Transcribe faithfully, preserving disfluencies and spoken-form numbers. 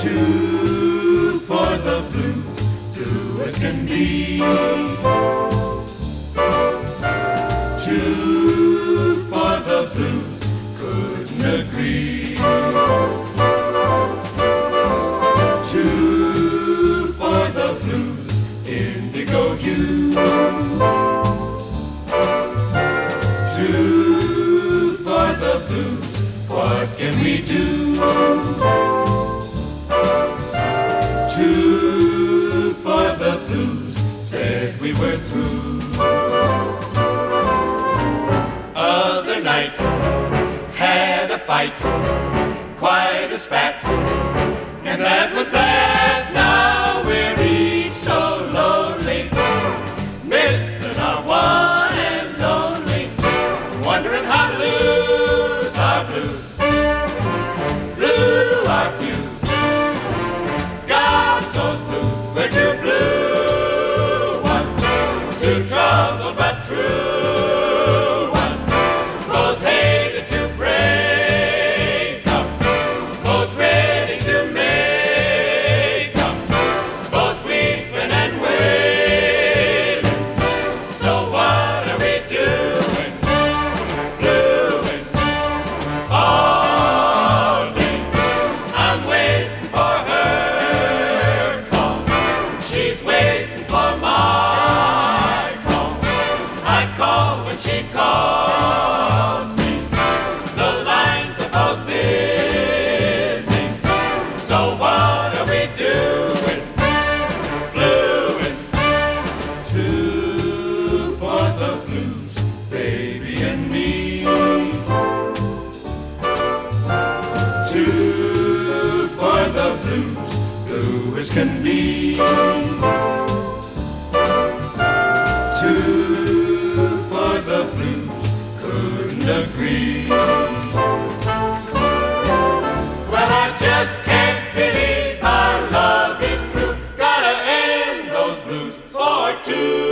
Two for the blues, blue as can be. Two for the blues, couldn't agree. Two for the blues, indigo hue. Two for the blues, what can we do? Two for the blues, said we were through. Other night, had a fight, quite a spat, and that was that. Now we're each so lonely, missing our one and only, wondering how to lose our blues, blew our fuse, got those blues. We're two blue ones, two troubled but true ones, both hated to break up, both ready to make up, both weeping and wailing. So what are we doing? Blueing all day. I'm waiting for her call. She's waiting for my call. I call when she calls me. The lines are both busy. So what are we doing? Blueing. Two for the blues, baby and me. Two for the blues, blue as can be. Two for the blues, couldn't agree. Well, I just can't believe our love is through. Gotta end those blues for two.